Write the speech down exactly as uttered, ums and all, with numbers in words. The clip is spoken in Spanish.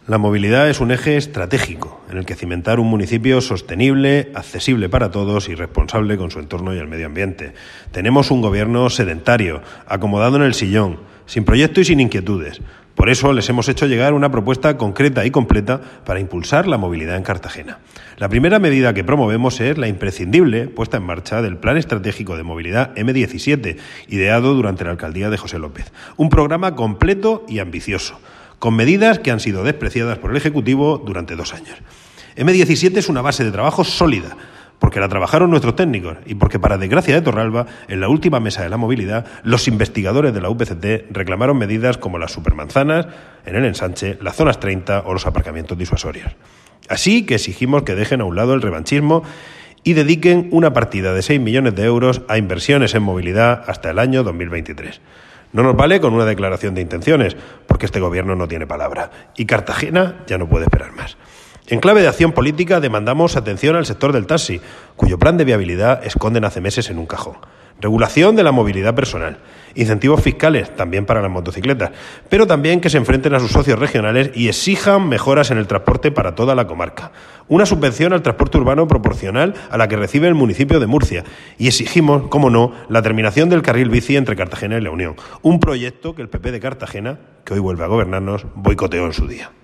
La movilidad es un eje estratégico en el que cimentar un municipio sostenible, accesible para todos y responsable con su entorno y el medio ambiente. Tenemos un gobierno sedentario, acomodado en el sillón, sin proyecto y sin inquietudes. Por eso les hemos hecho llegar una propuesta concreta y completa para impulsar la movilidad en Cartagena. La primera medida que promovemos es la imprescindible puesta en marcha del Plan Estratégico de Movilidad eme diecisiete, ideado durante la alcaldía de José López. Un programa completo y ambicioso, con medidas que han sido despreciadas por el Ejecutivo durante dos años. eme diecisiete es una base de trabajo sólida, porque la trabajaron nuestros técnicos y porque, para desgracia de Torralba, en la última mesa de la movilidad, los investigadores de la U P C T reclamaron medidas como las supermanzanas en el ensanche, las zonas treinta o los aparcamientos disuasorios. Así que exigimos que dejen a un lado el revanchismo y dediquen una partida de seis millones de euros a inversiones en movilidad hasta el año dos mil veintitrés. No nos vale con una declaración de intenciones, porque este gobierno no tiene palabra y Cartagena ya no puede esperar más. En clave de acción política demandamos atención al sector del taxi, cuyo plan de viabilidad esconden hace meses en un cajón. Regulación de la movilidad personal, incentivos fiscales también para las motocicletas, pero también que se enfrenten a sus socios regionales y exijan mejoras en el transporte para toda la comarca. Una subvención al transporte urbano proporcional a la que recibe el municipio de Murcia y exigimos, como no, la terminación del carril bici entre Cartagena y La Unión, un proyecto que el P P de Cartagena, que hoy vuelve a gobernarnos, boicoteó en su día.